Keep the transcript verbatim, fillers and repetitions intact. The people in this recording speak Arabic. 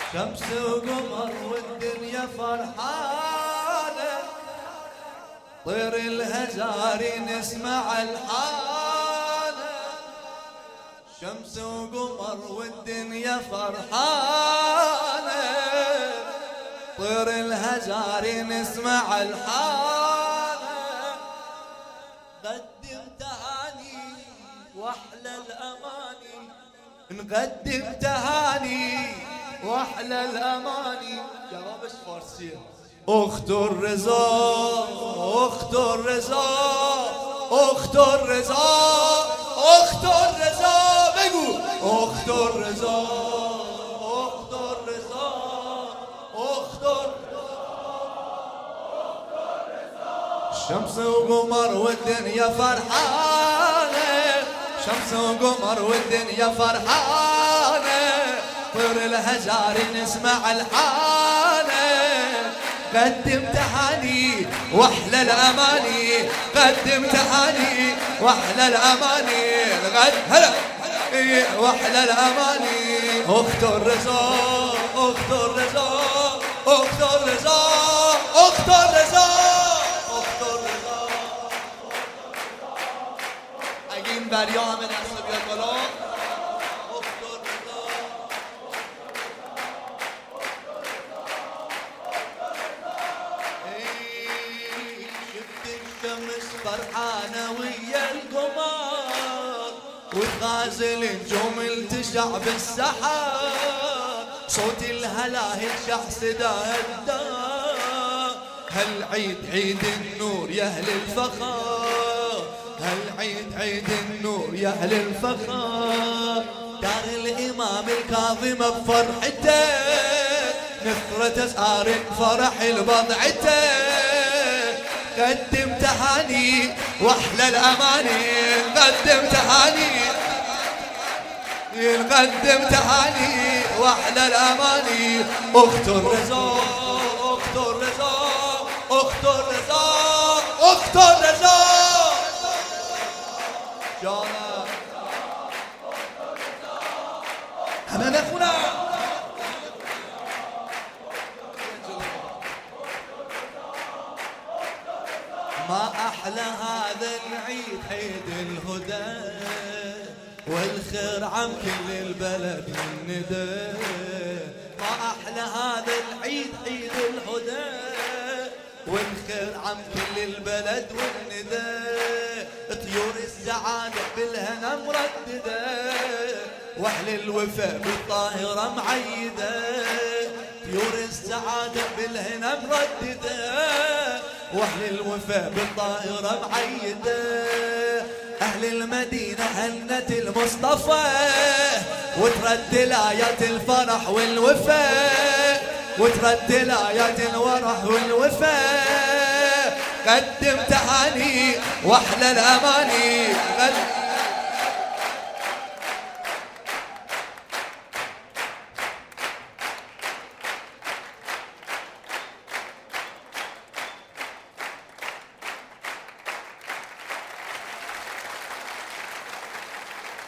شمس وقمر والدنيا فرحانة، طير الهزاري نسمع الحانة. شمس وقمر والدنيا فرحانة، طير الهزاري نسمع الحانة. قدم تهاني واحلى الاماني، نقدم تهاني واحلى الاماني. يا رب ايش فارسيه؟ اخت الرضا اخت الرضا اخت الرضا اخت الرضا، بقول اخت الرضا اخت الرضا اخت الرضا. شمس وقمر والدنيا فرحانه، شمس وقمر والدنيا فرحانه، طير الهزاري نسمع الحانه. قدم تهاني واحلى الاماني، قدم تهاني واحلى الاماني. الغد هلا واحلى الاماني. اخت الرضا اخت الرضا اخت الرضا اخت الرضا اخت الرضا. اگین دریا همه دست بیاد بالا. فرحانة ويا القمر، والغازل نجوم التشع بالسحاب، صوت الهلاهل شخص دادا. هالعيد عيد النور يا اهل الفخر، هالعيد عيد النور يا اهل الفخر. دار الامام الكاظم بفرحته، نثرة اسعار فرح البضعته. قدم تهاني واحلى الاماني، نقدم تهاني نقدم تهاني واحلى الاماني. اخت الرضا اخت الرضا اخت الرضا اخت الرضا. جانا همه نخونم. ما أحلى هذا العيد عيد الهدى، والخير عم كل البلد الندى. ما أحلى هذا العيد عيد الهدى، والخير عم كل البلد والندى. طيور السعادة بالهنا مرددة، واهل الوفا بالطاهرة معيدة. طيور السعادة بالهنا مرددة، واهل الوفا بالطائرة معيدة. اهل المدينة هنت المصطفى، وترد الايات الفرح والوفا، وترد الايات الورح والوفا. قدم تهاني واحلى الاماني.